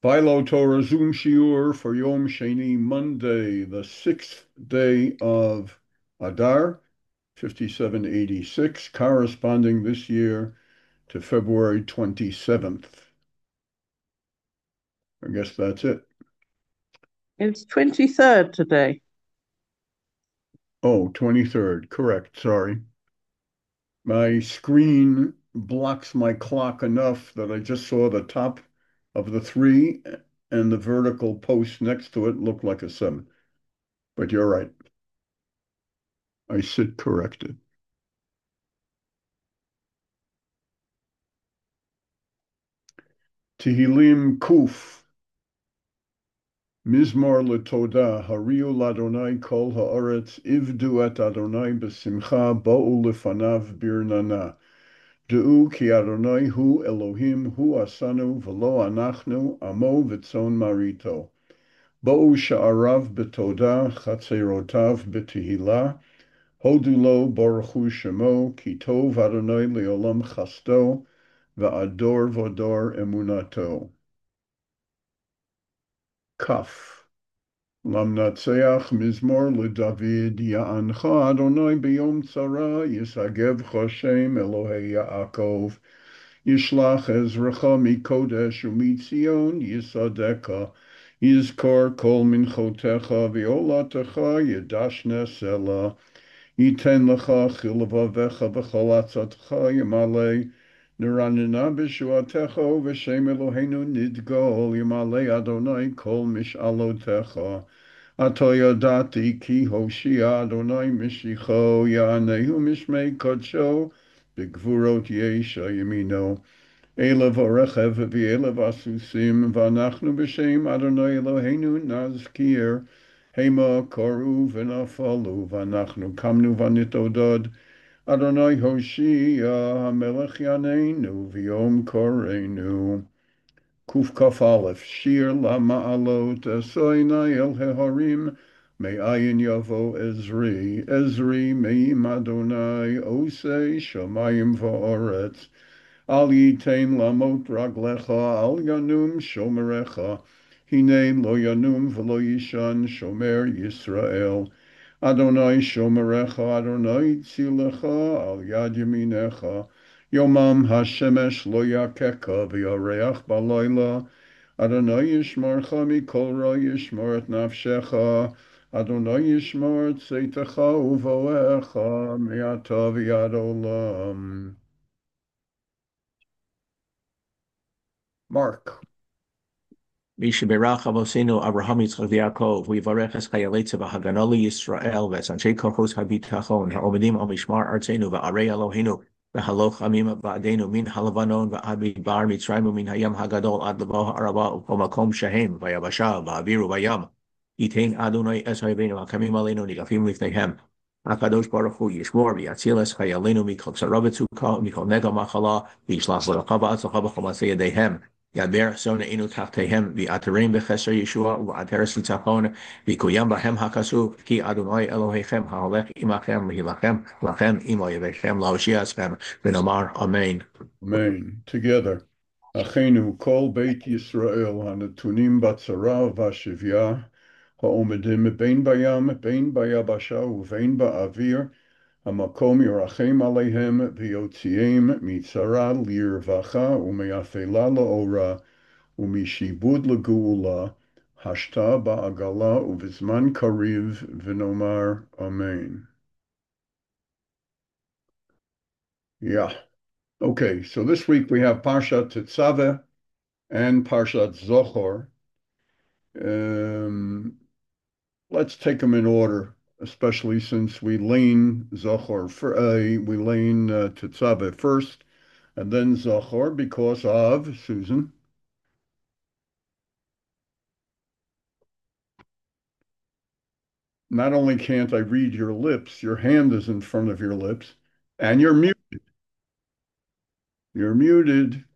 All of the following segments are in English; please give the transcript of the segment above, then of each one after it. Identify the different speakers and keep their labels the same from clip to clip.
Speaker 1: Philo Torah Zoom Shiur for Yom Sheni, Monday, the 6th day of Adar, 5786, corresponding this year to February 27th. I guess that's it.
Speaker 2: It's 23rd today.
Speaker 1: Oh, 23rd, correct, sorry. My screen blocks my clock enough that I just saw the top of the 3 and the vertical post next to it looked like a 7. But you're right. I sit corrected. Tehillim Kuf. Mizmor letoda, hariu ladonai kol haaretz, ivdu et Adonai besimcha, bo'u lefanav birnana. Du'u ki Adonai hu Elohim, hu asanu, v'lo anachnu, amo v'tzon marito. Bo'u sha'arav betoda, chatzerotav betehila, hodu lo baruchu shemo, ki tov Adonai leolam chasto, va'ador vodor emunato. Kaf. Lamnatseach mizmor leDavid ya'ancha Adonai biyom tzara yisagevcha Shem Elohei Yaakov yishlach ezrecha mikodesh umitzion yisadeka yizkor kol minchotecha v'olatecha yidashne sela yiten lecha chilvavecha v'cholatzatcha yamale Nuranina b'shuatecha v'shem Eloheinu nidgol yamale Adonai kol mish'alotecha Ato yadati ki Hoshia Adonai mishicho ya'anehu mishmei kodsho b'gvurot yesha yamino Elav orechev v'elav asusim v'anachnu b'shem Adonai Eloheinu nazkir Hema koru v'nafalu v'anachnu kamnu v'nitodod Adonai Hoshia hamelech yaneinu v'yom korenu Kuf Kaf Aleph, Shir La Ma'alot, Esoinai El Heharim, Me'ayin Yavo Ezri, Ezri Me'im Adonai, Osei Shamayim Va'oretz, Al Yitain Lamot Raglecha, Al Yanum Shomerecha, Hine Lo Yanum V'lo Yishan Shomer Yisrael, Adonai Shomerecha, Adonai Tzilecha, Al Yad Yaminecha, Yomam Hashemesh Lo Yakeka V'yareach Balayla, Adonai Yishmarcha Mikol Ra Yishmor et Nafshecha, Adonai Yishmor et Seitecha Uvoecha Me'ata V'yad Olam. Mark.
Speaker 3: Mishiberach Avosenu Abraham Yitzchak Yaakov, Vivarech Es Chayaletze V'Haganoli Yisrael V'Sanchei Kochos HaBitachon Ha'omedim Al Mishmar Artzenu V'Arei Eloheinu V'Haloch Amim V'Adenu Min Halavanon V'Ad Midbar Mitzrayim Min Hayam Hagadol Ad Lavo Ha'arava U'Kol Makom Shehem V'Yabasha V'Aviru V'Yam Yitain Adonai Es Hayvenu Hakamim Aleinu Nigafim Lifneihem HaKadosh Baruch Hu Yishmor V'Yatzil Es Chayalenu Mikol Tzaravetzuka Mikol Nega Machala V'Yishlach L'Racha V'Atzlacha B'Chol Matzei Yedehem Yaber Sona Inu Tachtehem, the Atarim Becheser Yeshua, Ateres Nitzachon, Vikuyam Bahem Hakasu, Ki Adonai Elohechem, Haolech Imachem, Hilachem, Lachem, Imo Yevechem, Laoshiaschem, Benomar, Amen.
Speaker 1: Amen. Together. Achenu kol Beit Yisrael hanatunim batzara v'ashivya ha'omedim bein bayam, bein bayabasha uvein ba'avir hamakom yorachem aleihem v'yotziem mitzara lirvacha u'meyafela la'ora u'mishibud l'geula hashta ba'agala u'vizman kariv v'nomar Amen. Yeah. Okay, so this week we have Parshat Tetzaveh and Parshat Zochor. Let's take them in order, especially since we lean Zochor for we lean Tetzaveh first, and then Zochor because of Susan. Not only can't I read your lips, your hand is in front of your lips, and you're muted. You're muted.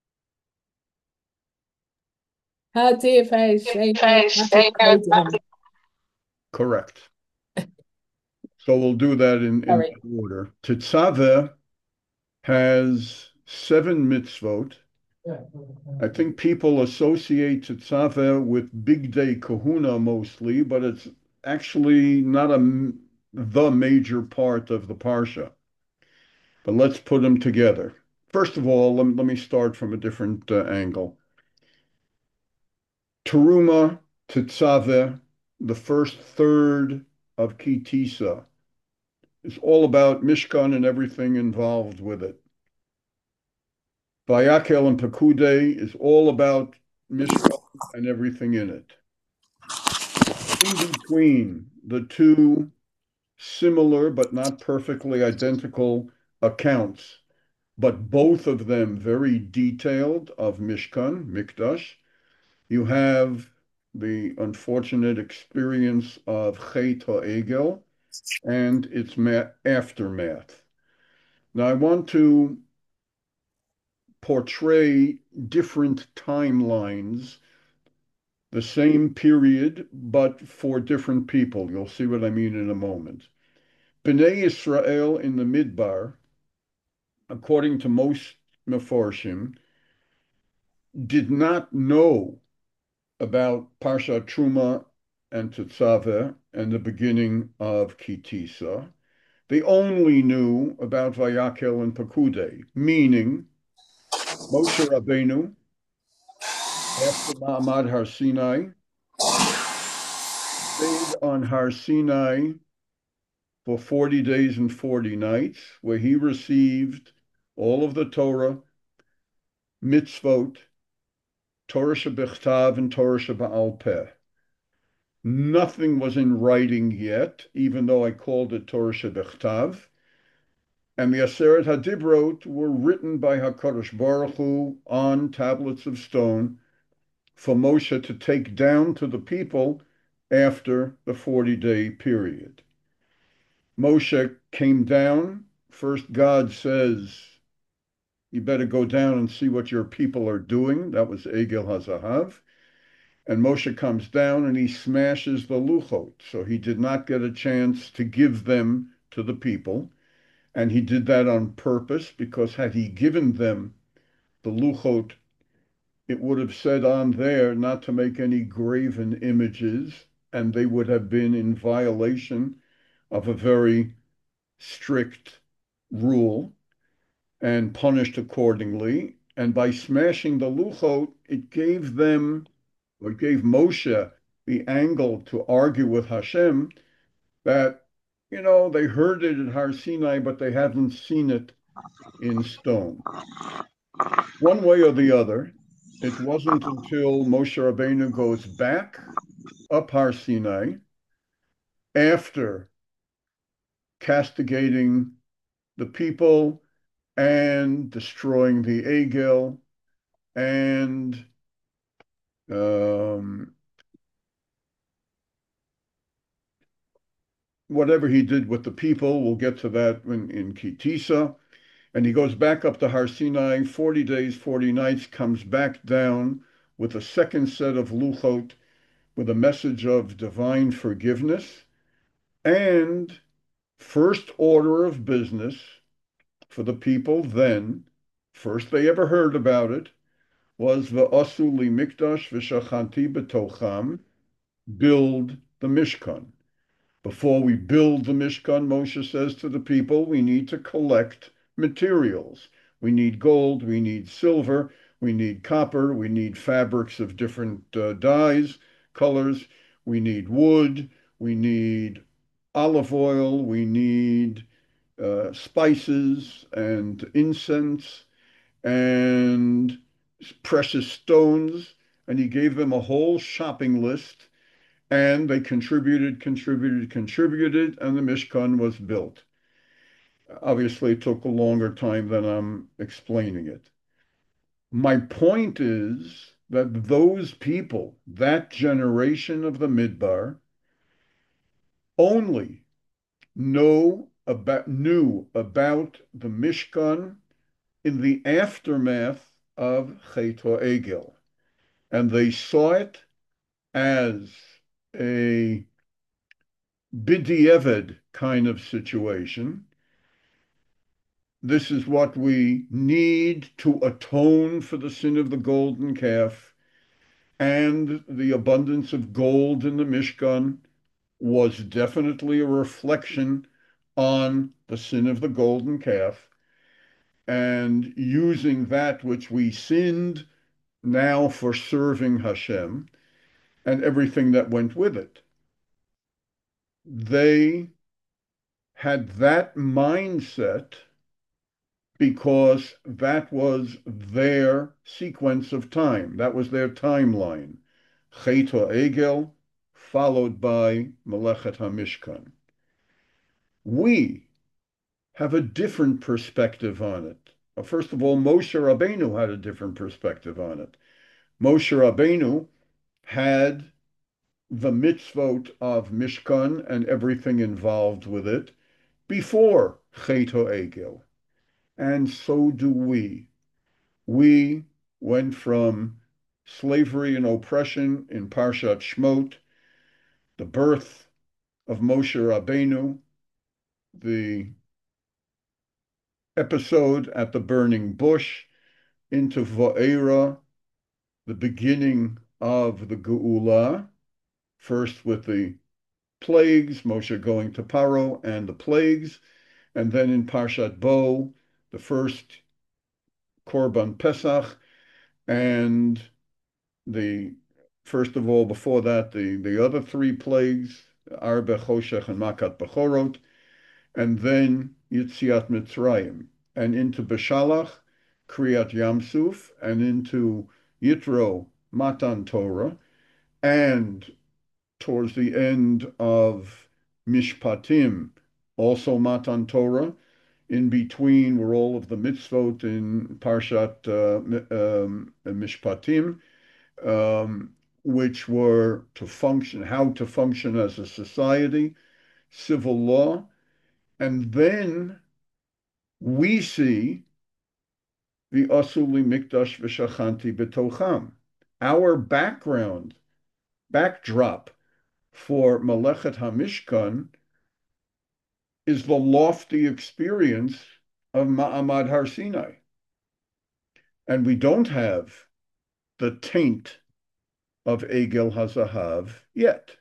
Speaker 1: Correct. So we'll do that in
Speaker 4: Sorry.
Speaker 1: that order. Tetzaveh has 7 mitzvot, I think people associate Tetzaveh with Big Day Kahuna mostly, but it's actually not the major part of the Parsha. But let's put them together. First of all, let me start from a different angle. Teruma, Tetzaveh, the first third of Kitisa, is all about Mishkan and everything involved with it. Vayakel and Pekude is all about Mishkan and everything in it. In between the two similar but not perfectly identical accounts, but both of them very detailed of Mishkan, Mikdash, you have the unfortunate experience of Chet HaEgel and its aftermath. Now, I want to portray different timelines, the same period, but for different people. You'll see what I mean in a moment. Bnei Israel in the Midbar, according to most Meforshim, did not know about Parshat Truma and Tetzaveh and the beginning of Kitisa. They only knew about Vayakel and Pekude, meaning Moshe Rabbeinu, after Ma'amad Har Sinai, stayed on Har Sinai for 40 days and 40 nights, where he received all of the Torah, mitzvot, Torah Shebichtav and Torah Sheba'al Peh. Nothing was in writing yet, even though I called it Torah Shebichtav. And the Aseret HaDibrot were written by HaKadosh Baruch Hu on tablets of stone for Moshe to take down to the people after the 40-day period. Moshe came down. First, God says, you better go down and see what your people are doing. That was Egel HaZahav. And Moshe comes down and he smashes the luchot. So he did not get a chance to give them to the people. And he did that on purpose because had he given them the luchot, it would have said on there not to make any graven images, and they would have been in violation of a very strict rule and punished accordingly. And by smashing the luchot, it gave them, or it gave Moshe the angle to argue with Hashem that, they heard it at Har Sinai, but they haven't seen it in stone. One way or the other, it wasn't until Moshe Rabbeinu goes back up Har Sinai after castigating the people and destroying the Egel and whatever he did with the people. We'll get to that in Kitisa. And he goes back up to Har Sinai, 40 days, 40 nights, comes back down with a second set of luchot with a message of divine forgiveness. And first order of business for the people then, first they ever heard about it, was V'asu li mikdash v'shachanti b'tocham, build the Mishkan. Before we build the Mishkan, Moshe says to the people, we need to collect materials. We need gold, we need silver, we need copper, we need fabrics of different dyes, colors, we need wood, we need olive oil, we need spices and incense and precious stones. And he gave them a whole shopping list, and they contributed, and the Mishkan was built. Obviously, it took a longer time than I'm explaining it. My point is that those people, that generation of the Midbar, only knew about the Mishkan in the aftermath of Chet HaEgel. And they saw it as a b'di'evad kind of situation. This is what we need to atone for the sin of the golden calf, and the abundance of gold in the Mishkan was definitely a reflection on the sin of the golden calf, and using that which we sinned now for serving Hashem and everything that went with it. They had that mindset because that was their sequence of time. That was their timeline. Chet HaEgel, followed by Melechet HaMishkan. We have a different perspective on it. First of all, Moshe Rabbeinu had a different perspective on it. Moshe Rabbeinu had the mitzvot of Mishkan and everything involved with it before Chet HaEgel. And so do we. We went from slavery and oppression in Parshat Shmot, the birth of Moshe Rabbeinu, the episode at the burning bush, into Va'era, the beginning of the Geula, first with the plagues, Moshe going to Paro and the plagues, and then in Parshat Bo, the first Korban Pesach, and the first of all, before that, the other three plagues, Arbe, Choshech, and Makat Bechorot, and then Yitziat Mitzrayim, and into Beshalach, Kriyat Yamsuf, and into Yitro, Matan Torah, and towards the end of Mishpatim, also Matan Torah. In between were all of the mitzvot in Parshat Mishpatim, which were to function, how to function as a society, civil law. And then we see the Asuli Mikdash V'Shachanti B'Tocham. Our backdrop for Melechet HaMishkan is the lofty experience of Ma'amad Har Sinai. And we don't have the taint of Egel HaZahav yet.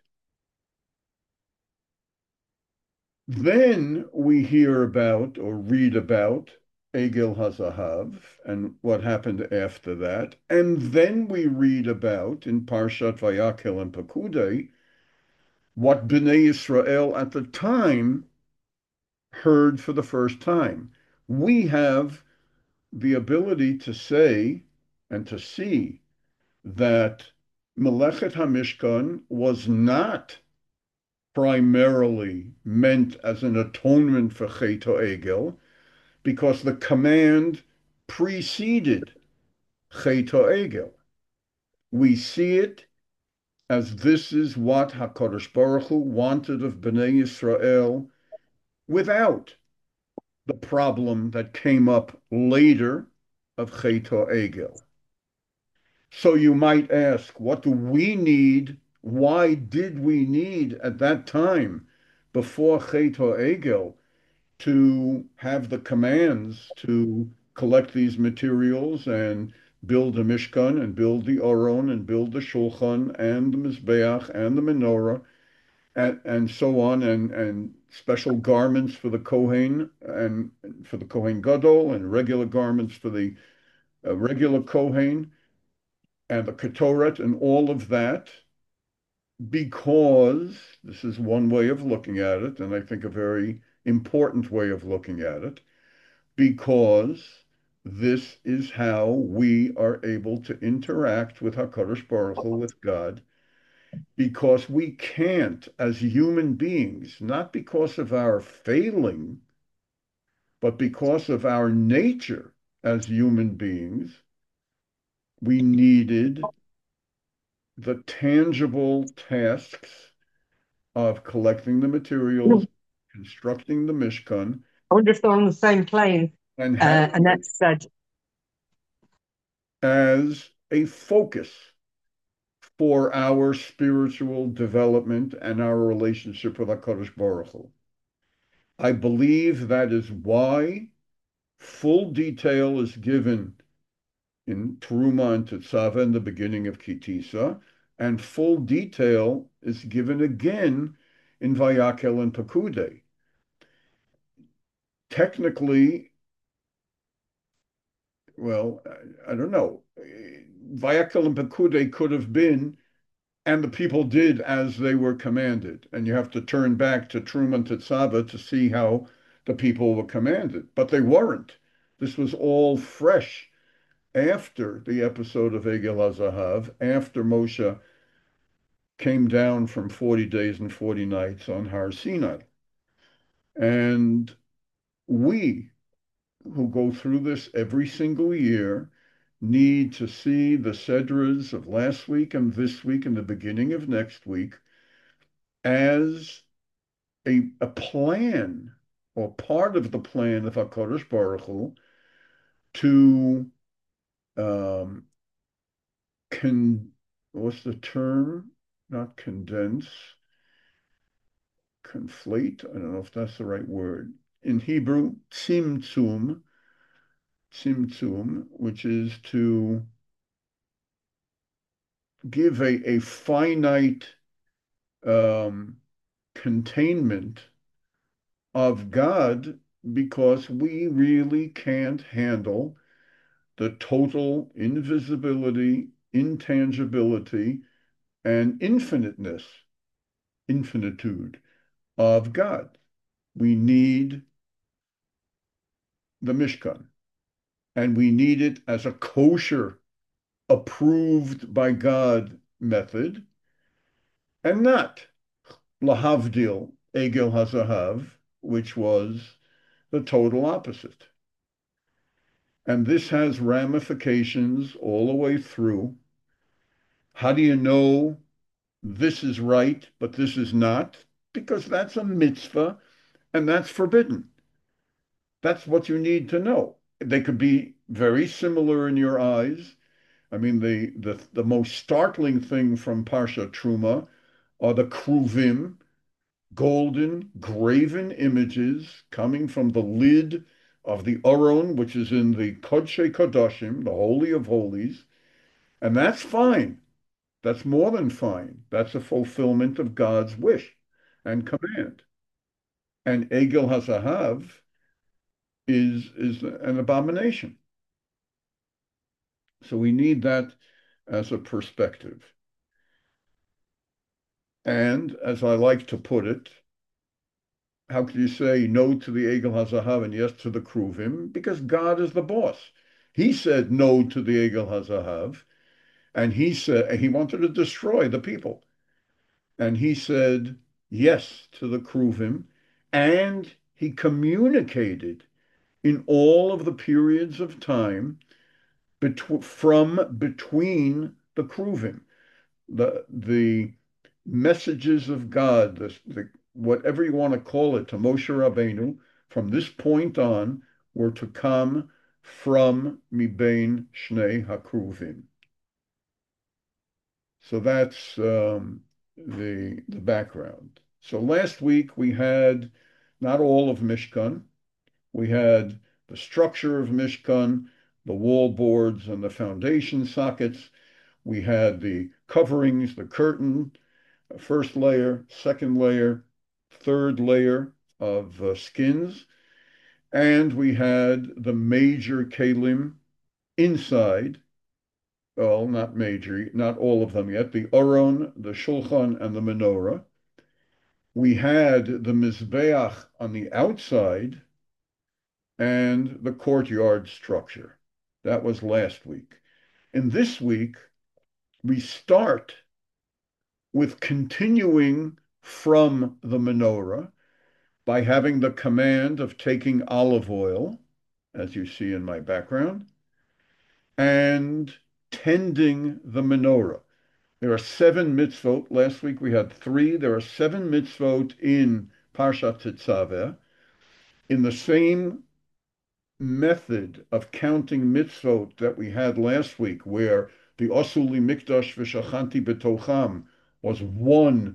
Speaker 1: Then we hear about or read about Egel HaZahav and what happened after that. And then we read about, in Parshat Vayakhel and Pekudei, what Bnei Yisrael at the time heard for the first time. We have the ability to say and to see that Melechet HaMishkan was not primarily meant as an atonement for Chet HaEgel, because the command preceded Chet HaEgel. We see it as this is what HaKadosh Baruch Hu wanted of Bnei Yisrael without the problem that came up later of Chet HaEgel. So you might ask, what do we need? Why did we need at that time, before Chet HaEgel, to have the commands to collect these materials and build the Mishkan and build the Aron and build the Shulchan and the Mizbeach and the Menorah and so on, and special garments for the Kohen and for the Kohen Gadol, and regular garments for the regular Kohen, and the Ketoret and all of that, because this is one way of looking at it, and I think a very important way of looking at it, because this is how we are able to interact with HaKadosh Baruch Hu, with God, because we can't, as human beings, not because of our failing, but because of our nature as human beings, we needed the tangible tasks of collecting the materials, constructing the Mishkan,
Speaker 4: I wonder if they're on the same plane.
Speaker 1: and having
Speaker 4: Annette said,
Speaker 1: as a focus for our spiritual development and our relationship with HaKadosh Baruch Hu. I believe that is why, Full detail is given in Teruma and Tetzaveh in the beginning of Kitisa, and full detail is given again in Vayakel and Pekude. Technically, well, I don't know. Vayakel and Pekude could have been, and the people did as they were commanded. And you have to turn back to Teruma and Tetzaveh to see how the people were commanded. But they weren't. This was all fresh after the episode of Egel HaZahav, after Moshe came down from 40 days and 40 nights on Har Sinai. And we, who go through this every single year, need to see the Sedras of last week and this week and the beginning of next week as a plan or part of the plan of HaKadosh Baruch Hu to what's the term? Not condense, conflate. I don't know if that's the right word. In Hebrew, tzimtzum, which is to give a finite containment of God, because we really can't handle the total invisibility, intangibility, and infinitude of God. We need the Mishkan, and we need it as a kosher, approved by God method, and not lahavdil Egel HaZahav, which was the total opposite. And this has ramifications all the way through. How do you know this is right, but this is not? Because that's a mitzvah and that's forbidden. That's what you need to know. They could be very similar in your eyes. I mean, the most startling thing from Parsha Truma are the kruvim, golden graven images coming from the lid of the Aron, which is in the Kodshe Kodashim, the Holy of Holies, and that's fine. That's more than fine. That's a fulfillment of God's wish and command. And Egel HaZahav is an abomination. So we need that as a perspective. And as I like to put it, how could you say no to the Egel HaZahav and yes to the Kruvim? Because God is the boss. He said no to the Egel HaZahav, and he said he wanted to destroy the people. And he said yes to the Kruvim, and he communicated in all of the periods of time from between the Kruvim, the messages of God, whatever you want to call it, to Moshe Rabbeinu, from this point on, were to come from Mibein Shnei HaKruvim. So that's the background. So last week we had not all of Mishkan. We had the structure of Mishkan, the wall boards and the foundation sockets. We had the coverings, the curtain, first layer, second layer, third layer of skins. And we had the major kalim inside. Well, not major, not all of them yet. The Aron, the Shulchan, and the Menorah. We had the Mizbeach on the outside and the courtyard structure. That was last week. And this week, we start with continuing from the menorah by having the command of taking olive oil, as you see in my background, and tending the menorah. There are 7 mitzvot. Last week we had 3. There are 7 mitzvot in Parshat Tetzaveh. In the same method of counting mitzvot that we had last week, where the Osuli Mikdash V'Shachanti B'Tocham was one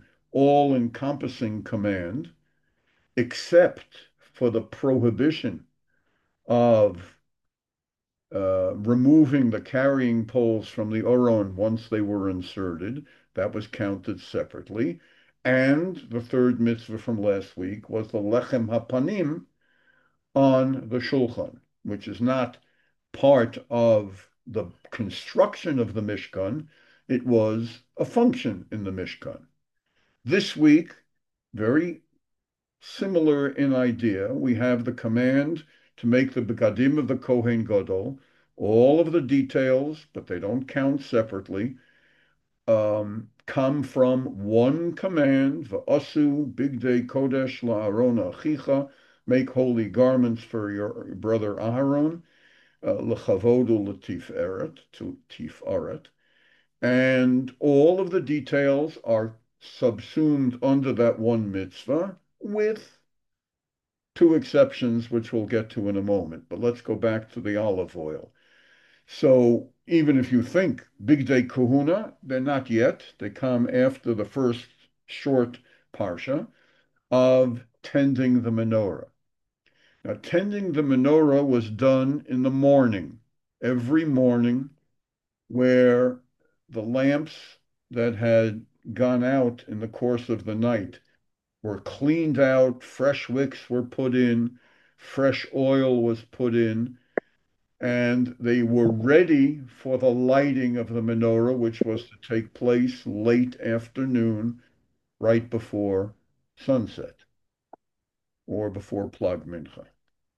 Speaker 1: all-encompassing command, except for the prohibition of removing the carrying poles from the Aron once they were inserted. That was counted separately. And the third mitzvah from last week was the Lechem HaPanim on the Shulchan, which is not part of the construction of the Mishkan. It was a function in the Mishkan. This week, very similar in idea, we have the command to make the begadim of the Kohen Gadol. All of the details, but they don't count separately, come from one command, v'asu bigdei kodesh la'aron achicha, make holy garments for your brother Aharon, l'chavodu l'tiferet, to tifaret. And all of the details are subsumed under that one mitzvah, with two exceptions, which we'll get to in a moment. But let's go back to the olive oil. So even if you think Bigdei Kahuna, they're not yet. They come after the first short parsha of tending the menorah. Now, tending the menorah was done in the morning, every morning, where the lamps that had gone out in the course of the night were cleaned out, fresh wicks were put in, fresh oil was put in, and they were ready for the lighting of the menorah, which was to take place late afternoon, right before sunset or before Plag Mincha.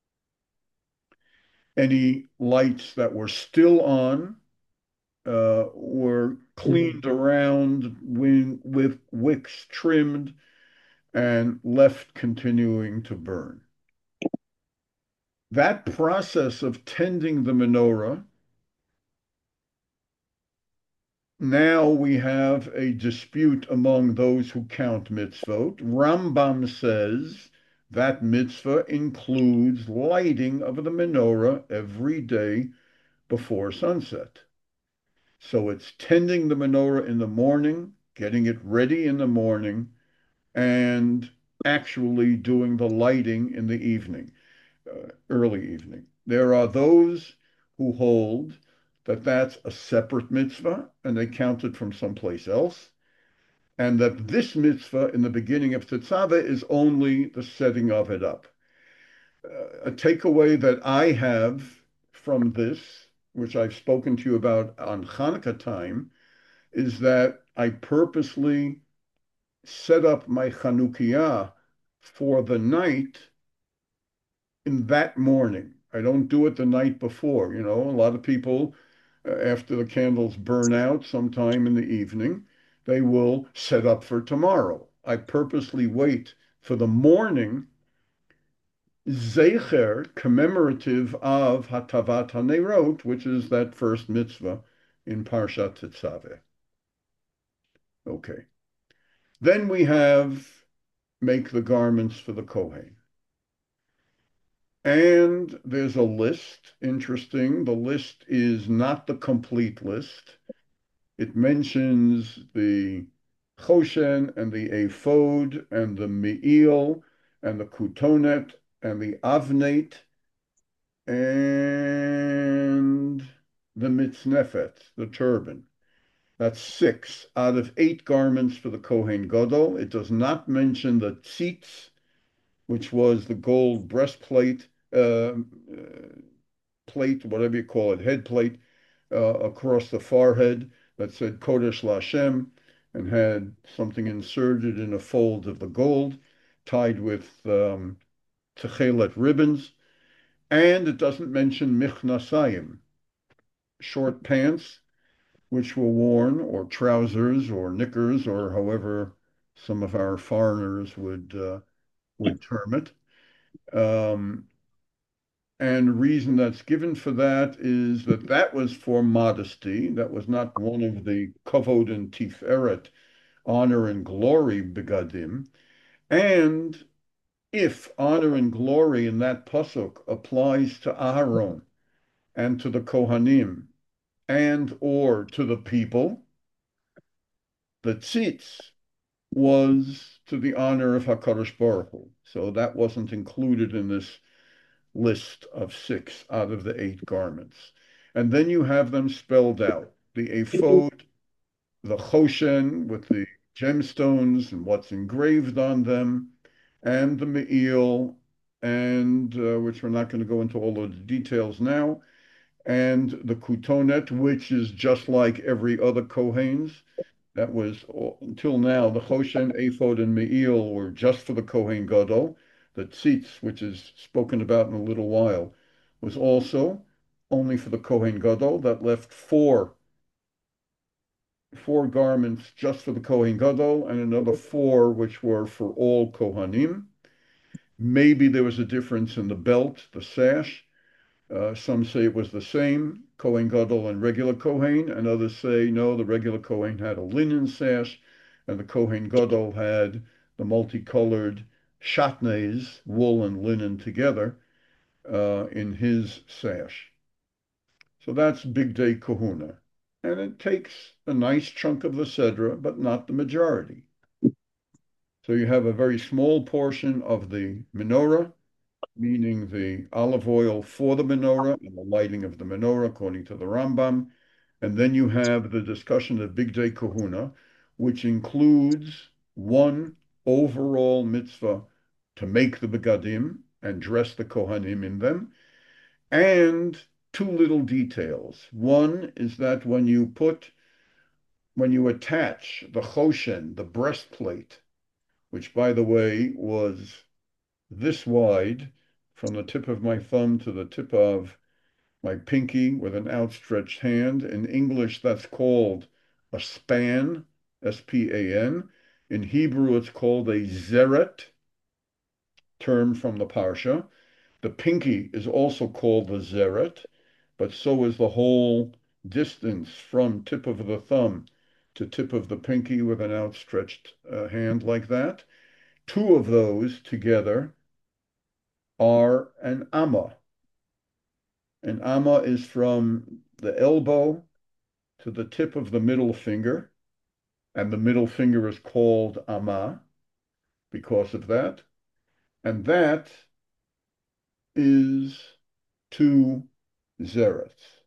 Speaker 1: Any lights that were still on were cleaned around with wicks trimmed and left continuing to burn. That process of tending the menorah, now we have a dispute among those who count mitzvot. Rambam says that mitzvah includes lighting of the menorah every day before sunset. So it's tending the menorah in the morning, getting it ready in the morning, and actually doing the lighting in the evening, early evening. There are those who hold that that's a separate mitzvah and they count it from someplace else, and that this mitzvah in the beginning of Tetzaveh is only the setting of it up. A takeaway that I have from this, which I've spoken to you about on Hanukkah time, is that I purposely set up my Chanukiah for the night in that morning. I don't do it the night before. A lot of people, after the candles burn out sometime in the evening, they will set up for tomorrow. I purposely wait for the morning, Zecher, commemorative of Hatavat HaNerot, which is that first mitzvah in Parshat Tetzaveh. Okay. Then we have make the garments for the Kohen. And there's a list, interesting. The list is not the complete list. It mentions the choshen and the ephod and the me'il and the kutonet and the avnet and the mitznefet, the turban. That's 6 out of 8 garments for the Kohen Gadol. It does not mention the tzitz, which was the gold breastplate, plate, whatever you call it, head plate, across the forehead that said Kodesh Lashem and had something inserted in a fold of the gold, tied with techelet ribbons. And it doesn't mention michnasayim, short pants, which were worn, or trousers, or knickers, or however some of our foreigners would term it. And reason that's given for that is that that was for modesty. That was not one of the kavod and tiferet, honor and glory begadim. And if honor and glory in that pasuk applies to Aharon and to the Kohanim and or to the people, the tzitz was to the honor of HaKadosh Baruch Hu. So that wasn't included in this list of 6 out of the 8 garments. And then you have them spelled out. The ephod, the choshen with the gemstones and what's engraved on them, and the me'il, and which we're not going to go into all of the details now, and the kutonet, which is just like every other Kohen's. That was until now, the Choshen, Ephod, and Me'il were just for the Kohen Gadol. The tzitz, which is spoken about in a little while, was also only for the Kohen Gadol. That left four garments just for the Kohen Gadol, and another 4 which were for all Kohanim. Maybe there was a difference in the belt, the sash. Some say it was the same, Kohen Gadol and regular Kohen, and others say no, the regular Kohen had a linen sash, and the Kohen Gadol had the multicolored shatnez, wool and linen together, in his sash. So that's Big Day Kahuna. And it takes a nice chunk of the Sedra, but not the majority. So you have a very small portion of the menorah, meaning the olive oil for the menorah and the lighting of the menorah, according to the Rambam. And then you have the discussion of Big Day Kahuna, which includes one overall mitzvah to make the begadim and dress the Kohanim in them, and 2 little details. One is that when you attach the choshen, the breastplate, which by the way was this wide from the tip of my thumb to the tip of my pinky with an outstretched hand. In English, that's called a span, S-P-A-N. In Hebrew, it's called a zeret, term from the Parsha. The pinky is also called the zeret, but so is the whole distance from tip of the thumb to tip of the pinky with an outstretched hand like that. 2 of those together are an amma. An amma is from the elbow to the tip of the middle finger, and the middle finger is called amma because of that. And that is 2 zerats.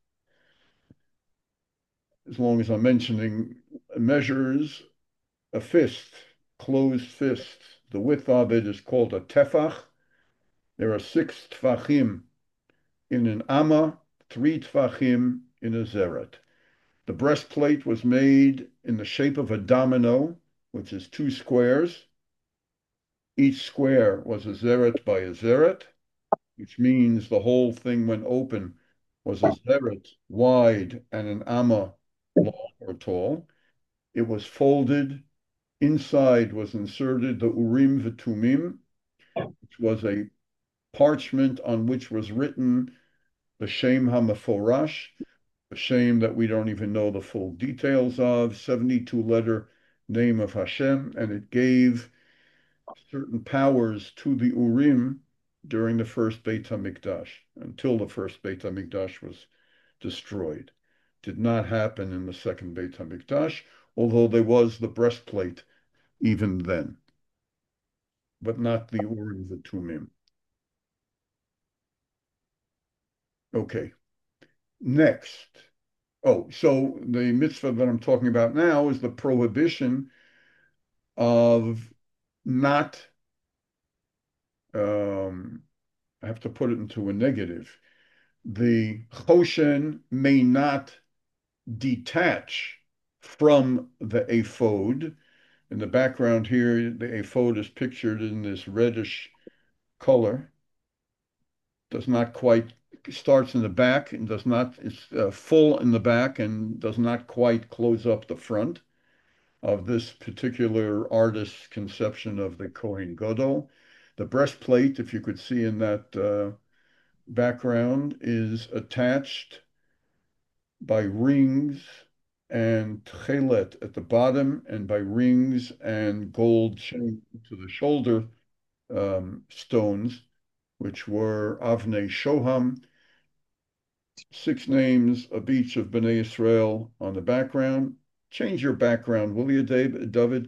Speaker 1: As long as I'm mentioning measures, a fist, closed fist, the width of it is called a tefach. There are 6 tfachim in an amma, 3 tfachim in a zeret. The breastplate was made in the shape of a domino, which is 2 squares. Each square was a zeret by a zeret, which means the whole thing, when open, was a zeret wide and an amma long or tall. It was folded. Inside was inserted the Urim V'Tumim, which was a parchment on which was written the Shem HaMeforash, the Shem that we don't even know the full details of, 72-letter name of Hashem, and it gave certain powers to the Urim during the first Beit HaMikdash, until the first Beit HaMikdash was destroyed. Did not happen in the second Beit HaMikdash, although there was the breastplate even then, but not the Urim V'Tumim. Okay, next. Oh, so the mitzvah that I'm talking about now is the prohibition of not, I have to put it into a negative. The choshen may not detach from the ephod. In the background here, the ephod is pictured in this reddish color. Does not quite, starts in the back and does not, it's full in the back and does not quite close up the front of this particular artist's conception of the Kohen Gadol. The breastplate, if you could see in that background, is attached by rings and tchelet at the bottom, and by rings and gold chain to the shoulder stones, which were Avnei Shoham, 6 names of each of Bnei Israel on the background. Change your background, will you, David?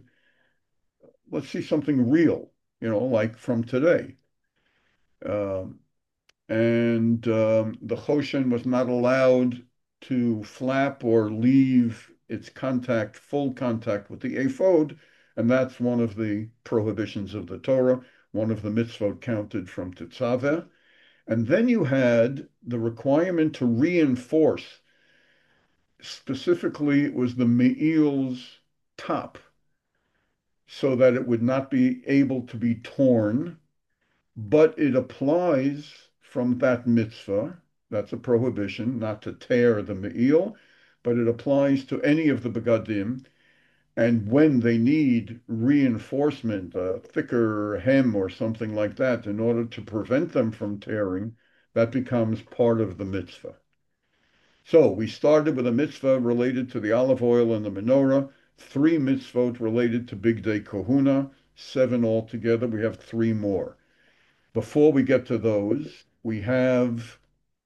Speaker 1: Let's see something real, like from today. and the Choshen was not allowed to flap or leave its contact, full contact with the ephod, and that's one of the prohibitions of the Torah, one of the mitzvot counted from Tetzaveh. And then you had the requirement to reinforce. Specifically, it was the me'il's top, so that it would not be able to be torn, but it applies from that mitzvah. That's a prohibition, not to tear the me'il, but it applies to any of the begadim. And when they need reinforcement, a thicker hem or something like that, in order to prevent them from tearing, that becomes part of the mitzvah. So we started with a mitzvah related to the olive oil and the menorah, three mitzvot related to Bigdei Kehuna, seven altogether. We have three more. Before we get to those, we have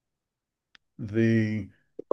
Speaker 1: the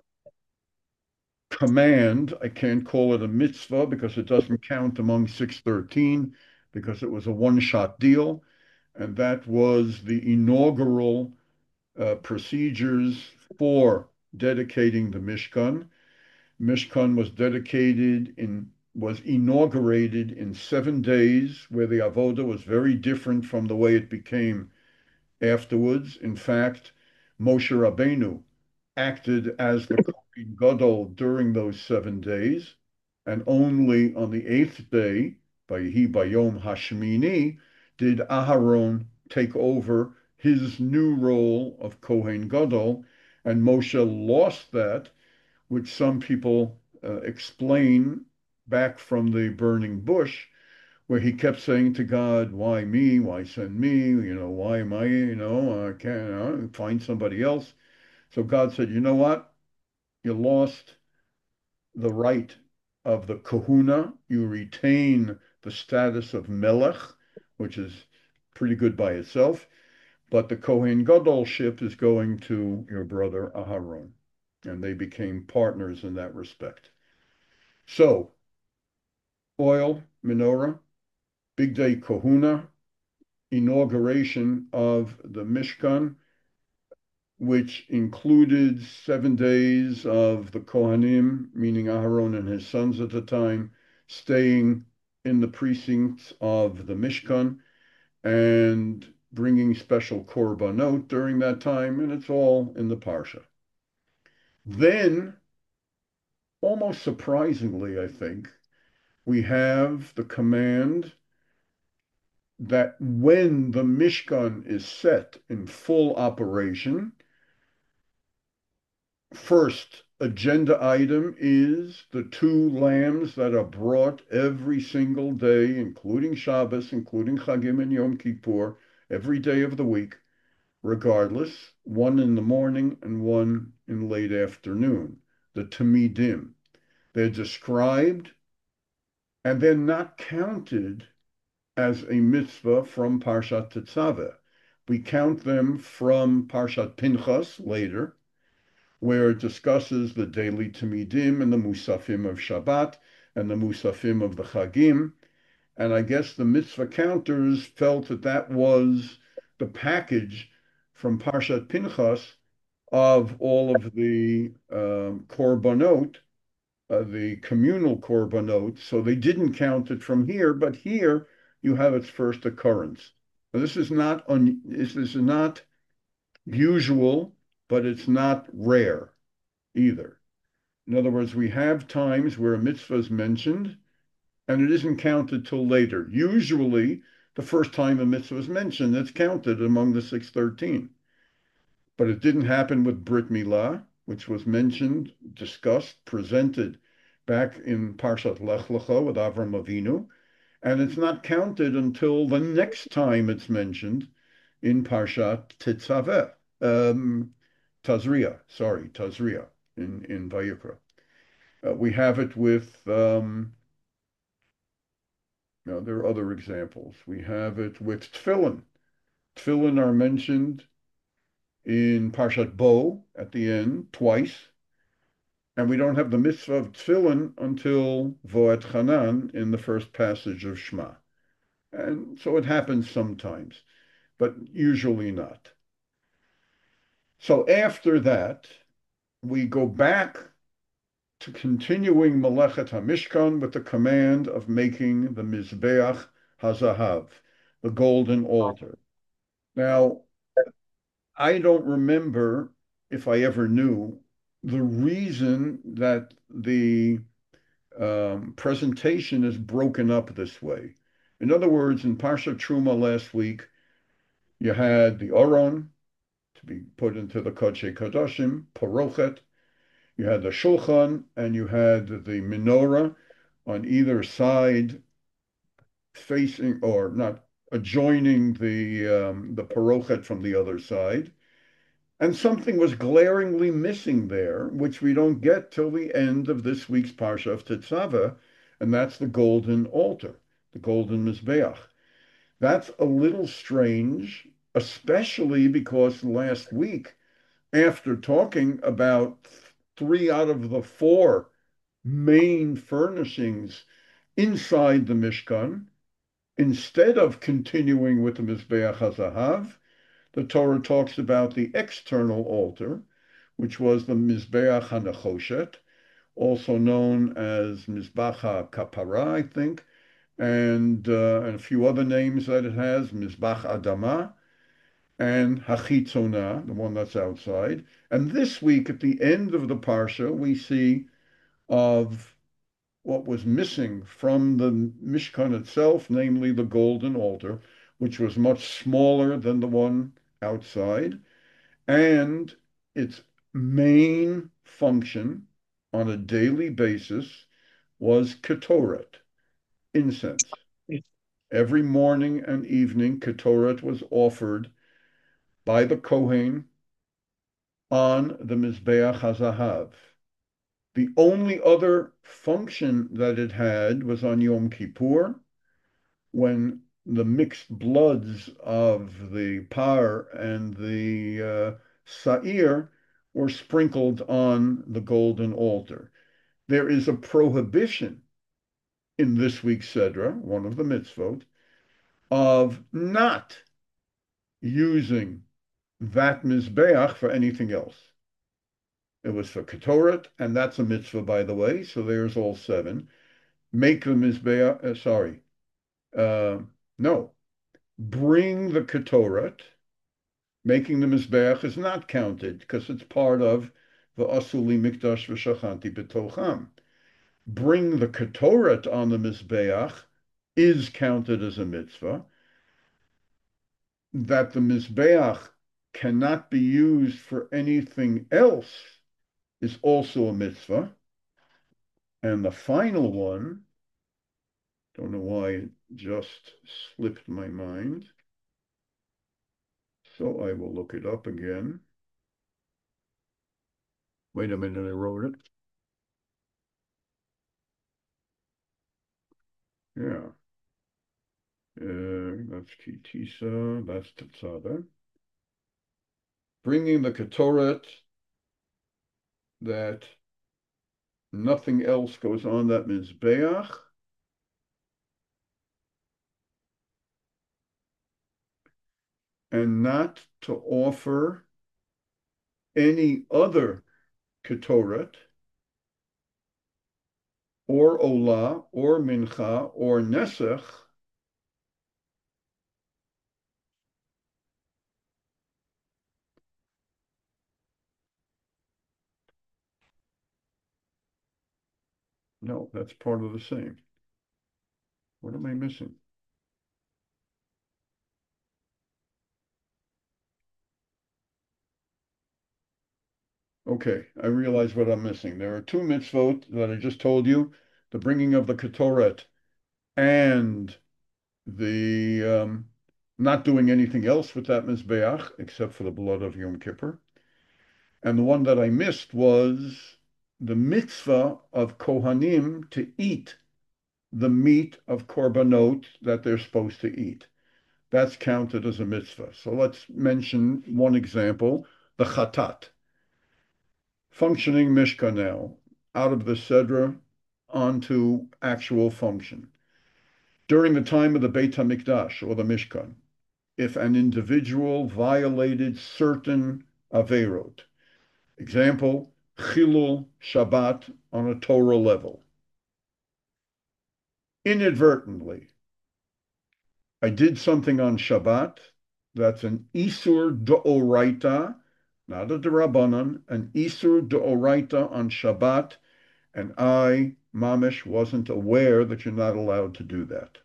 Speaker 1: command. I can't call it a mitzvah because it doesn't count among 613 because it was a one-shot deal. And that was the inaugural procedures for dedicating the Mishkan. Mishkan was inaugurated in 7 days, where the avoda was very different from the way it became afterwards. In fact, Moshe Rabbeinu acted as the Kohen Gadol during those 7 days, and only on the eighth day, Vayihi Bayom Hashmini, did Aharon take over his new role of Kohen Gadol, and Moshe lost that, which some people explain back from the burning bush, where he kept saying to God, "Why me? Why send me? Why am I? I can't find somebody else." So God said, "You know what? You lost the right of the kahuna. You retain the status of melech, which is pretty good by itself, but the Kohen Gadolship is going to your brother Aharon." And they became partners in that respect. So, oil, menorah, Bigdei Kehuna, inauguration of the Mishkan, which included 7 days of the Kohanim, meaning Aharon and his sons at the time, staying in the precincts of the Mishkan and bringing special korbanot during that time, and it's all in the Parsha. Then, almost surprisingly, I think, we have the command that when the Mishkan is set in full operation, first agenda item is the two lambs that are brought every single day, including Shabbos, including Chagim and Yom Kippur, every day of the week, regardless, one in the morning and one in late afternoon, the Tamidim. They're described and they're not counted as a mitzvah from Parshat Tetzaveh. We count them from Parshat Pinchas later, where it discusses the daily Tamidim and the Musafim of Shabbat and the Musafim of the Chagim. And I guess the mitzvah counters felt that that was the package from Parshat Pinchas of all of the korbanot, the communal korbanot. So they didn't count it from here, but here you have its first occurrence. Now, this is not usual, but it's not rare either. In other words, we have times where a mitzvah is mentioned and it isn't counted till later. Usually, the first time a mitzvah is mentioned, it's counted among the 613. But it didn't happen with Brit Milah, which was mentioned, discussed, presented back in Parshat Lech Lecha with Avram Avinu, and it's not counted until the next time it's mentioned in Parshat Tetzaveh, Tazria in Vayikra. We have it with, there are other examples. We have it with Tefillin. Tefillin are mentioned in Parshat Bo at the end twice, and we don't have the mitzvah of Tefillin until Voat Chanan in the first passage of Shema. And so it happens sometimes, but usually not. So after that, we go back to continuing Melechet HaMishkan with the command of making the Mizbeach HaZahav, the golden altar. Now, I don't remember if I ever knew the reason that the presentation is broken up this way. In other words, in Parsha Truma last week, you had the Aron to be put into the Kodesh Kodashim, Porochet. You had the Shulchan, and you had the menorah on either side, facing or not adjoining the Porochet from the other side. And something was glaringly missing there, which we don't get till the end of this week's Parsha of Tetzaveh, and that's the golden altar, the golden Mizbeach. That's a little strange, especially because last week, after talking about three out of the four main furnishings inside the Mishkan, instead of continuing with the Mizbeach HaZahav, the Torah talks about the external altar, which was the Mizbeach HaNechoshet, also known as Mizbach HaKapara, I think, and a few other names that it has, Mizbach Adama and Hachitzona, the one that's outside. And this week, at the end of the Parsha, we see of what was missing from the Mishkan itself, namely the golden altar, which was much smaller than the one outside, and its main function on a daily basis was ketoret, incense. Every morning and evening, ketoret was offered by the Kohen on the Mizbeach HaZahav. The only other function that it had was on Yom Kippur, when the mixed bloods of the par and the sa'ir were sprinkled on the golden altar. There is a prohibition in this week's Sedra, one of the mitzvot, of not using that Mizbeach for anything else. It was for Ketoret, and that's a mitzvah, by the way, so there's all seven. Make the Mizbeach, no, bring the Ketoret. Making the Mizbeach is not counted because it's part of the Asuli Mikdash V'Shachanti B'Tocham. Bring the Ketoret on the Mizbeach is counted as a mitzvah. That the Mizbeach cannot be used for anything else is also a mitzvah. And the final one, don't know why it just slipped my mind, so I will look it up again. Wait a minute, I wrote it. Yeah. That's Kitisa, that's Tetzaveh. Bringing the Ketoret, that nothing else goes on that Mizbeach. And not to offer any other Ketoret, or Olah, or Mincha, or Nesech, no, that's part of the same. What am I missing? Okay, I realize what I'm missing. There are two mitzvot that I just told you, the bringing of the Ketoret and the not doing anything else with that Mizbeach except for the blood of Yom Kippur. And the one that I missed was the mitzvah of Kohanim to eat the meat of korbanot that they're supposed to eat. That's counted as a mitzvah. So let's mention one example, the chatat. Functioning Mishkan now, out of the Sedra onto actual function. During the time of the Beit HaMikdash or the Mishkan, if an individual violated certain Averot. Example, Chilul Shabbat on a Torah level. Inadvertently, I did something on Shabbat. That's an Isur D'Oraita, not a D'Rabbanan, an Isur D'Oraita on Shabbat, and I, Mamish, wasn't aware that you're not allowed to do that.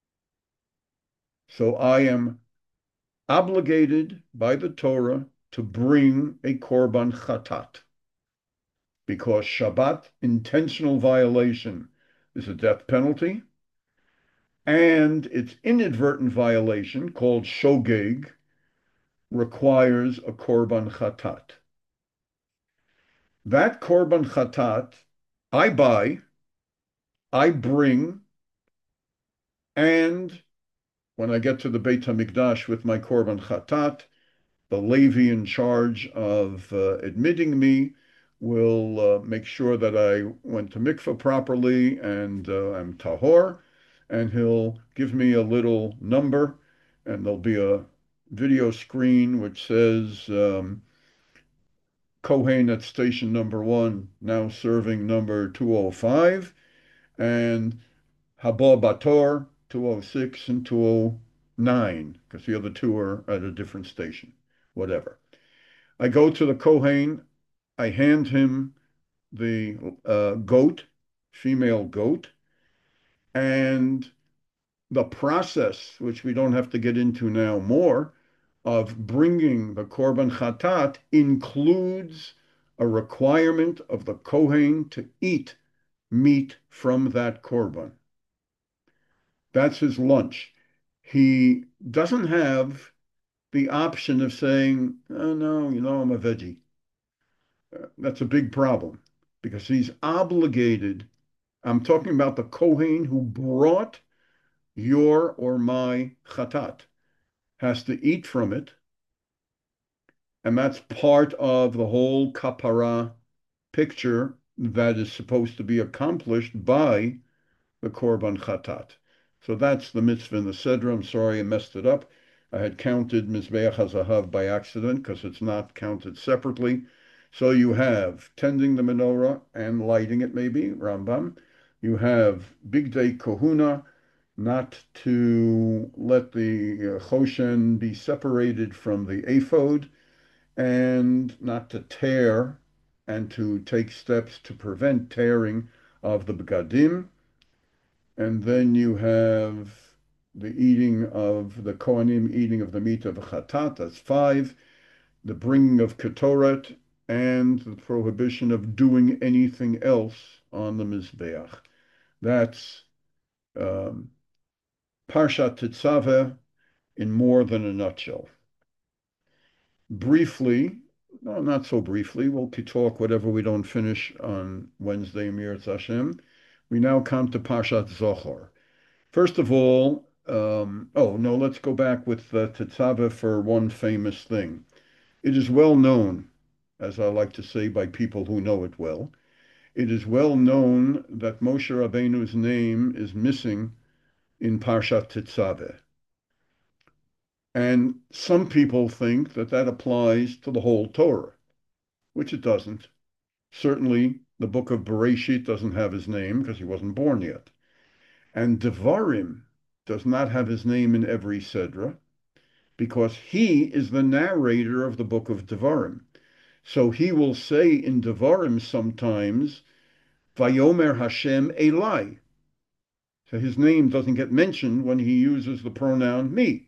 Speaker 1: So I am obligated by the Torah to bring a Korban Chatat, because Shabbat intentional violation is a death penalty, and its inadvertent violation, called Shogeg, requires a Korban Chatat. That Korban Chatat I buy, I bring, and when I get to the Beit HaMikdash with my Korban Chatat, the Levi in charge of admitting me will make sure that I went to mikveh properly and I'm tahor, and he'll give me a little number, and there'll be a video screen which says Kohen at station number 1, now serving number 205, and Haba Bator 206 and 209, because the other two are at a different station, whatever. I go to the Kohen, I hand him the goat, female goat, and the process, which we don't have to get into now more, of bringing the Korban Chatat includes a requirement of the Kohen to eat meat from that Korban. That's his lunch. He doesn't have the option of saying, oh, no, I'm a veggie. That's a big problem because he's obligated. I'm talking about the Kohen who brought your or my chatat, has to eat from it. And that's part of the whole kapara picture that is supposed to be accomplished by the Korban Chatat. So that's the mitzvah in the Sedra. I'm sorry I messed it up. I had counted Mizbeach HaZahav by accident because it's not counted separately. So you have tending the menorah and lighting it, maybe, Rambam. You have Bigdei Kohuna, not to let the Choshen be separated from the ephod, and not to tear, and to take steps to prevent tearing of the begadim. And then you have the eating of the Kohanim, eating of the meat of the Chatat, that's 5, the bringing of Ketoret, and the prohibition of doing anything else on the Mizbeach. That's Parshat Tetzaveh in more than a nutshell. Briefly, no, not so briefly, we'll talk whatever we don't finish on Wednesday, Mirz Hashem. We now come to Parshat Zohar. First of all, let's go back with Tetzaveh for one famous thing. It is well known, as I like to say, by people who know it well. It is well known that Moshe Rabbeinu's name is missing in Parshat Tetzaveh. And some people think that that applies to the whole Torah, which it doesn't. Certainly, the book of Bereshit doesn't have his name because he wasn't born yet. And Devarim does not have his name in every Sedra because he is the narrator of the book of Devarim. So he will say in Devarim sometimes, Vayomer Hashem Elai. So his name doesn't get mentioned when he uses the pronoun me.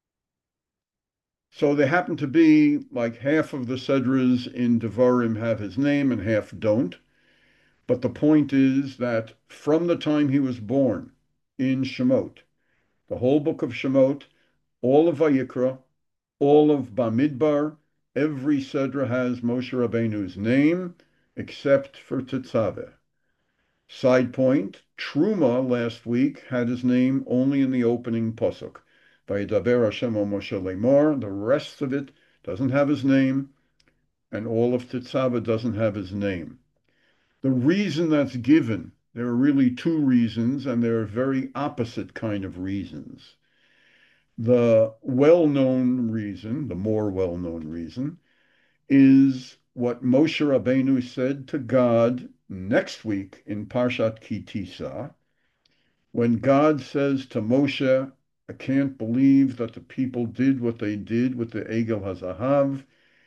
Speaker 1: So there happen to be like half of the Sedras in Devarim have his name and half don't. But the point is that from the time he was born in Shemot, the whole book of Shemot, all of Vayikra, all of Bamidbar, every Sedra has Moshe Rabbeinu's name except for Tetzaveh. Side point, Truma last week had his name only in the opening Pasuk. Vayidaber Hashem o Moshe Lemor. The rest of it doesn't have his name, and all of Tetzaveh doesn't have his name. The reason that's given, there are really two reasons, and they're very opposite kind of reasons. The well-known reason, the more well-known reason, is what Moshe Rabbeinu said to God next week in Parshat Ki Tisa, when God says to Moshe, I can't believe that the people did what they did with the Egel HaZahav.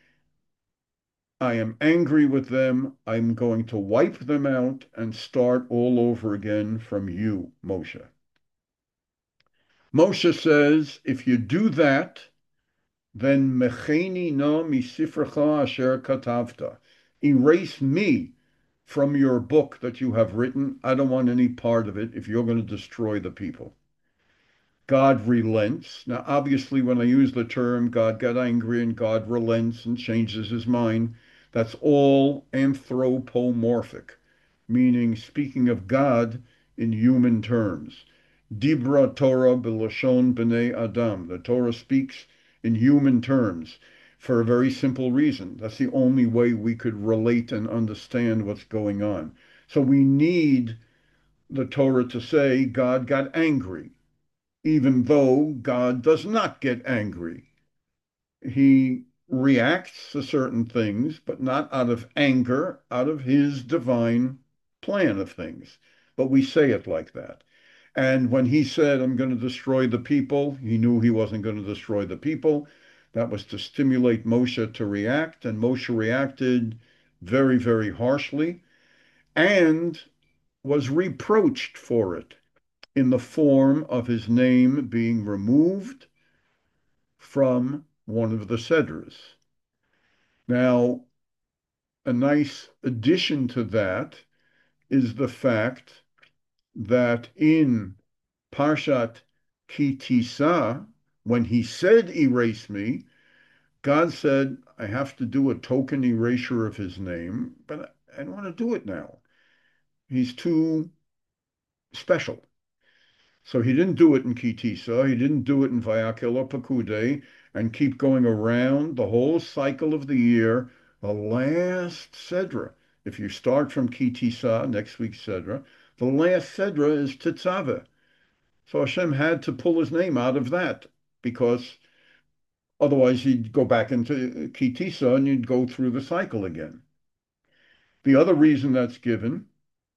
Speaker 1: I am angry with them. I'm going to wipe them out and start all over again from you, Moshe. Moshe says, if you do that, then mecheni no misifrecha asher katavta. Erase me from your book that you have written. I don't want any part of it if you're going to destroy the people. God relents. Now, obviously, when I use the term God got angry and God relents and changes his mind, that's all anthropomorphic, meaning speaking of God in human terms. Dibra Torah b'lashon b'nei Adam. The Torah speaks in human terms for a very simple reason. That's the only way we could relate and understand what's going on. So we need the Torah to say God got angry, even though God does not get angry. He reacts to certain things, but not out of anger, out of his divine plan of things. But we say it like that. And when he said, I'm going to destroy the people, he knew he wasn't going to destroy the people. That was to stimulate Moshe to react, and Moshe reacted very, very harshly and was reproached for it in the form of his name being removed from one of the Sedras. Now, a nice addition to that is the fact that in Parshat Ki Tisa, when he said, erase me, God said, I have to do a token erasure of his name, but I don't want to do it now. He's too special. So he didn't do it in Ki Tisa, he didn't do it in Vayakhel or Pekudei, and keep going around the whole cycle of the year, the last Sedra. If you start from Ki Tisa, next week's Sedra, the last Sedra is Tetzaveh. So Hashem had to pull his name out of that because otherwise he'd go back into Ki Tisa and you'd go through the cycle again. The other reason that's given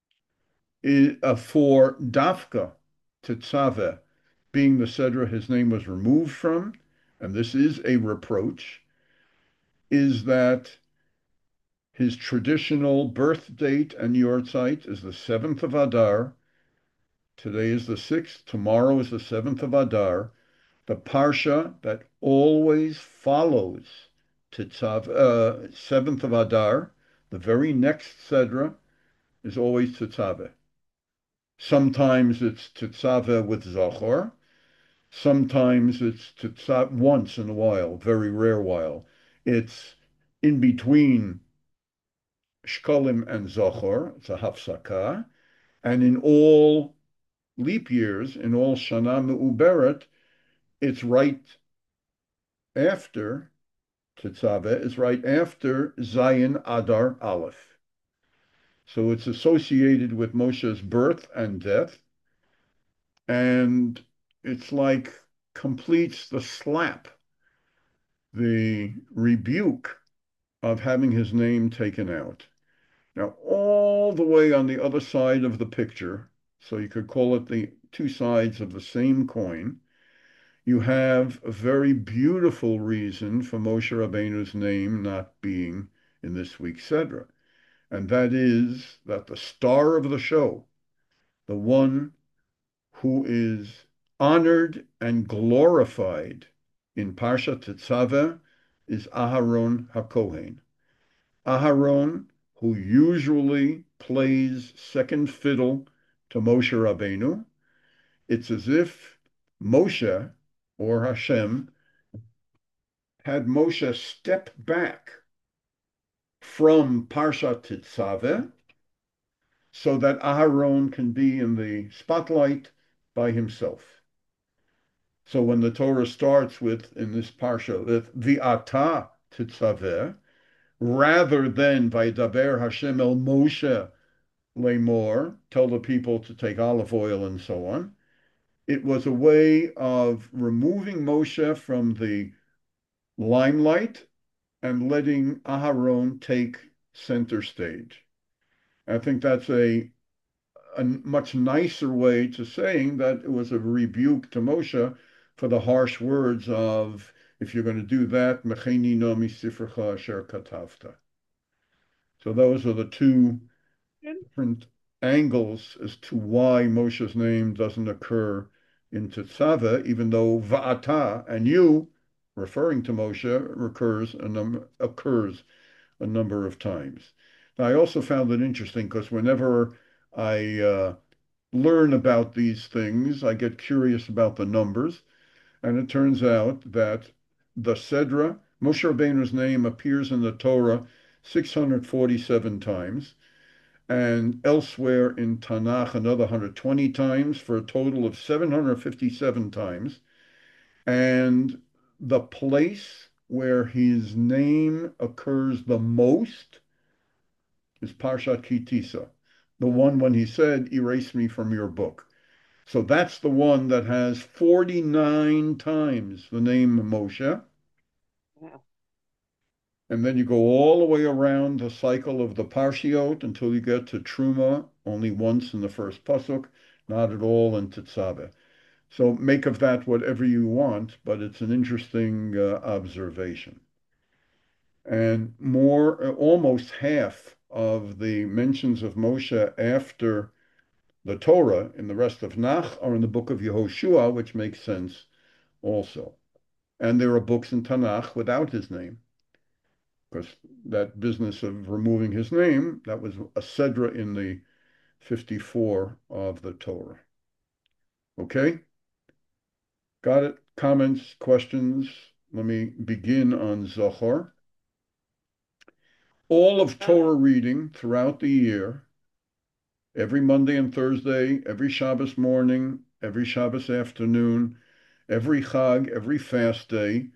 Speaker 1: is for Dafka Tetzaveh being the Sedra his name was removed from, and this is a reproach, is that his traditional birth date and yahrzeit is the 7th of Adar. Today is the 6th, tomorrow is the 7th of Adar. The Parsha that always follows Titzav, 7th of Adar, the very next Sedra, is always Tetzaveh. Sometimes it's Tetzaveh with Zachor. Sometimes it's Tetzaveh once in a while, very rare while. It's in between Shkolim and Zachor. It's a Hafsakah. And in all leap years, in all Shana Me'uberet, it's right after Tetzaveh is right after Zayin Adar Aleph. So it's associated with Moshe's birth and death, and it's like completes the slap, the rebuke of having his name taken out. Now, all the way on the other side of the picture, so you could call it the two sides of the same coin, you have a very beautiful reason for Moshe Rabbeinu's name not being in this week's Sedra. And that is that the star of the show, the one who is honored and glorified in Parshat Tetzaveh, is Aharon HaKohen. Aharon, who usually plays second fiddle to Moshe Rabbeinu, it's as if Moshe or Hashem had Moshe step back from Parshat Tetzaveh so that Aharon can be in the spotlight by himself. So when the Torah starts with, in this parsha, with V'ata Tetzaveh, rather than Vaydaber Hashem el Moshe lemor, tell the people to take olive oil and so on, it was a way of removing Moshe from the limelight and letting Aharon take center stage. I think that's a much nicer way to saying that it was a rebuke to Moshe for the harsh words of, if you're going to do that, mecheni no misifrecha asher katavta. So those are the two different angles as to why Moshe's name doesn't occur in Tetzaveh, even though Va'ata and you, referring to Moshe, occurs a number of times. Now, I also found it interesting because whenever I learn about these things, I get curious about the numbers, and it turns out that the Sedra, Moshe Rabbeinu's name appears in the Torah 647 times, and elsewhere in Tanakh another 120 times, for a total of 757 times. And the place where his name occurs the most is Parshat Ki Tisa, the one when he said, "Erase me from your book." So that's the one that has 49 times the name Moshe.
Speaker 2: Wow.
Speaker 1: And then you go all the way around the cycle of the Parshiot until you get to Truma, only once in the first pasuk, not at all in Tetzaveh. So make of that whatever you want, but it's an interesting observation. And almost half of the mentions of Moshe after the Torah in the rest of Nach are in the book of Yehoshua, which makes sense also. And there are books in Tanakh without his name, because that business of removing his name, that was a Sedra in the 54 of the Torah. Okay? Got it? Comments, questions? Let me begin on Zohar. All of Torah reading throughout the year, every Monday and Thursday, every Shabbos morning, every Shabbos afternoon, every Chag, every fast day,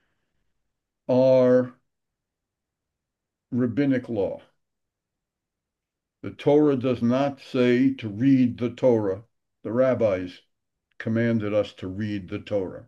Speaker 1: are rabbinic law. The Torah does not say to read the Torah. The rabbis commanded us to read the Torah,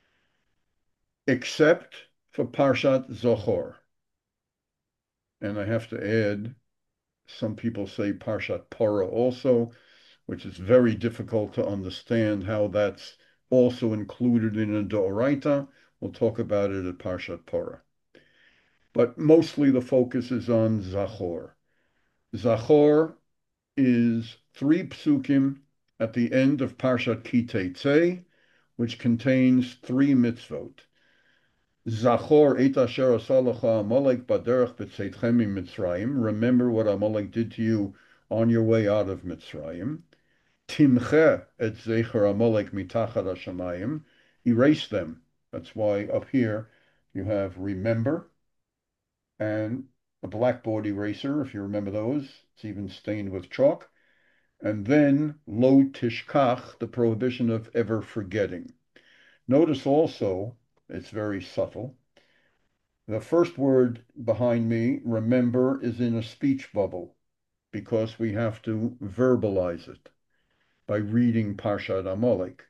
Speaker 1: except for Parshat Zohar. And I have to add, some people say Parshat Porah also, which is very difficult to understand how that's also included in a Doraita. We'll talk about it at Parshat Porah. But mostly the focus is on Zachor. Zachor is 3 psukim at the end of Parshat Ki Teitzei, which contains 3 mitzvot. Zachor et asher asa lecha Amalek baderech b'tzeitchem Mitzrayim. Remember what Amalek did to you on your way out of Mitzrayim. Timche et zecher Amalek mitachar hashamayim. Erase them. That's why up here you have remember and a blackboard eraser, if you remember those. It's even stained with chalk. And then lo tishkach, the prohibition of ever forgetting. Notice also, it's very subtle. The first word behind me, remember, is in a speech bubble because we have to verbalize it by reading Parshat Amalek.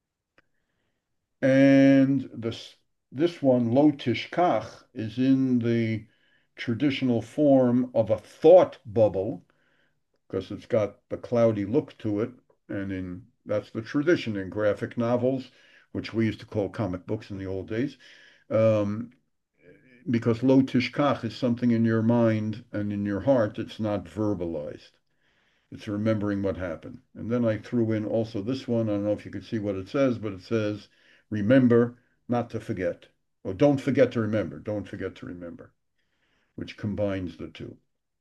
Speaker 1: And this one, lo tishkach, is in the traditional form of a thought bubble because it's got the cloudy look to it, and that's the tradition in graphic novels, which we used to call comic books in the old days. Because lo tishkach is something in your mind and in your heart that's not verbalized. It's remembering what happened. And then I threw in also this one. I don't know if you could see what it says, but it says, remember not to forget. Or don't forget to remember. Don't forget to remember, which combines the two.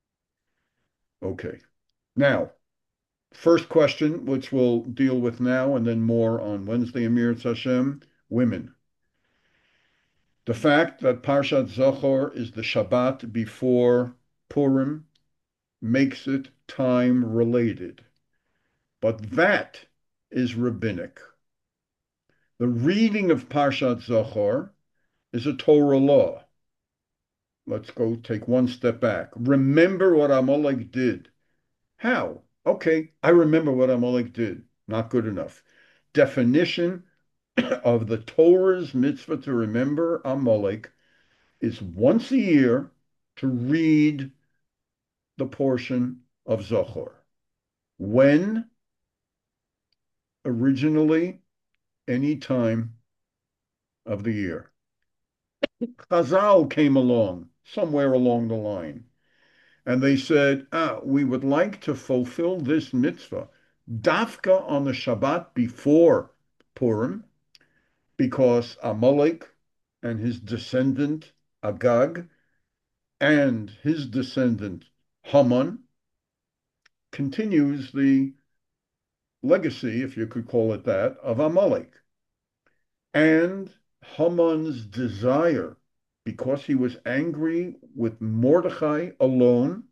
Speaker 1: Okay. Now, first question, which we'll deal with now and then more on Wednesday, Amir Hashem, women. The fact that Parshat Zohar is the Shabbat before Purim makes it time related. But that is rabbinic. The reading of Parshat Zohar is a Torah law. Let's go take one step back. Remember what Amalek did. How? Okay, I remember what Amalek did. Not good enough. Definition of the Torah's mitzvah to remember Amalek is once a year to read the portion of Zohar. When? Originally, any time of the year. Chazal came along somewhere along the line, and they said, we would like to fulfill this mitzvah dafka on the Shabbat before Purim, because Amalek and his descendant Agag and his descendant Haman continues the legacy, if you could call it that, of Amalek. And Haman's desire, because he was angry with Mordechai alone,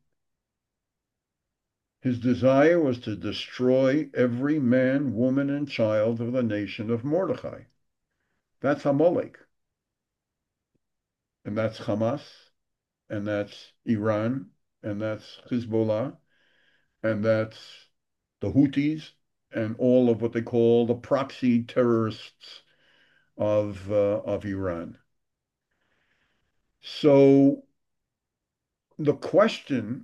Speaker 1: his desire was to destroy every man, woman, and child of the nation of Mordechai. That's Amalek. And that's Hamas, and that's Iran, and that's Hezbollah, and that's the Houthis, and all of what they call the proxy terrorists of Iran. So the question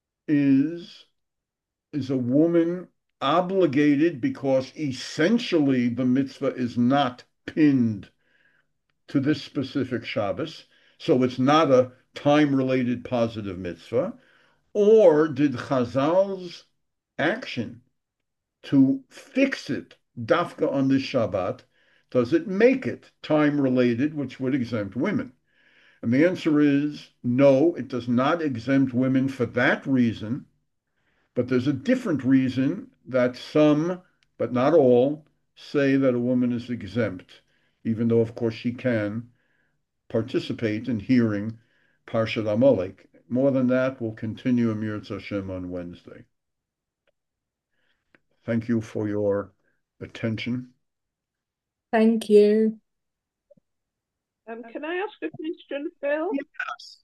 Speaker 1: is a woman obligated, because essentially the mitzvah is not pinned to this specific Shabbos, so it's not a time-related positive mitzvah, or did Chazal's action to fix it dafka on this Shabbat, does it make it time-related, which would exempt women? And the answer is no, it does not exempt women for that reason, but there's a different reason that some, but not all, say that a woman is exempt, even though, of course, she can participate in hearing Parshat Amalek. More than that, we'll continue Amir Hashem on Wednesday. Thank you for your attention.
Speaker 5: Thank you.
Speaker 2: Can I ask a question, Phil?
Speaker 1: Yes.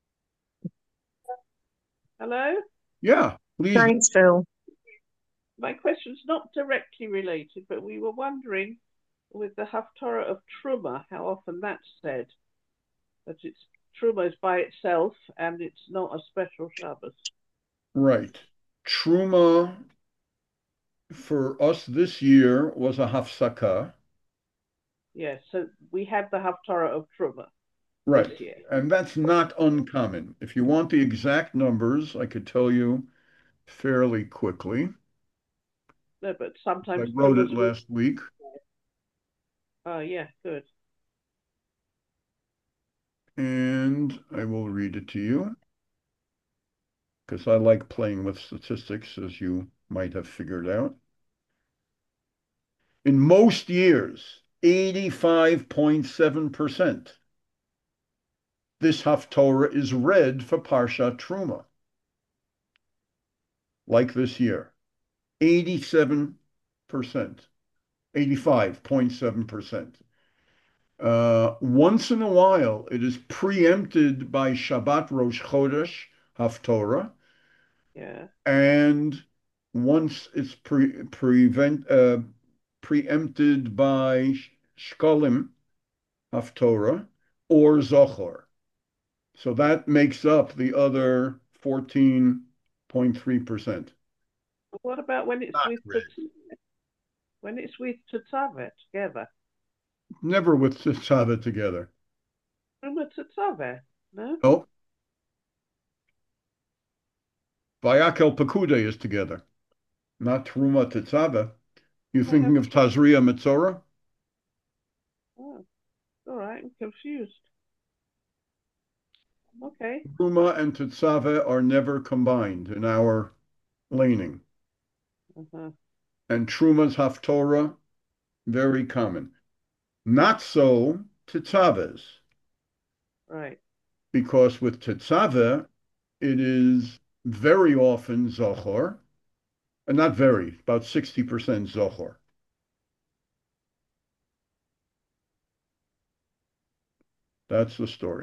Speaker 2: Hello?
Speaker 1: Yeah, please.
Speaker 5: Thanks, Phil.
Speaker 2: My question's not directly related, but we were wondering with the Haftarah of Truma, how often that's said. That it's Truma is by itself and it's not a special Shabbos.
Speaker 1: Right. Truma for us this year was a hafsaka.
Speaker 2: Yes, so we had the Haftarah of Truma
Speaker 1: Right.
Speaker 2: this year.
Speaker 1: And that's not uncommon. If you want the exact numbers, I could tell you fairly quickly.
Speaker 2: No, but sometimes
Speaker 1: I wrote it
Speaker 2: Truma's
Speaker 1: last week.
Speaker 2: Oh, yeah, good.
Speaker 1: And I will read it to you, because I like playing with statistics, as you might have figured out. In most years, 85.7%, this Haftorah is read for Parshat Truma. Like this year, 87%, 85.7%. Once in a while, it is preempted by Shabbat Rosh Chodesh Haftorah.
Speaker 2: Yeah.
Speaker 1: And once it's preempted by Shkolim Haftorah or Zohar. So that makes up the other 14.3%.
Speaker 2: What about when it's
Speaker 1: Not
Speaker 2: with
Speaker 1: read.
Speaker 2: when it's with Tetzaveh together?
Speaker 1: Never with Tetzaveh together.
Speaker 2: Truma Tetzaveh, no?
Speaker 1: No. Vayakel Pekude is together, not Truma Tetzaveh. You thinking of Tazria Metzora?
Speaker 2: Oh, all right, I'm confused. Okay.
Speaker 1: Truma and Tetzaveh are never combined in our laning.
Speaker 2: Uh-huh.
Speaker 1: And Truma's Haftorah, very common. Not so Tetzaveh's,
Speaker 2: Right.
Speaker 1: because with Tetzaveh, it is very often Zohar, and not very, about 60% Zohar. That's the story.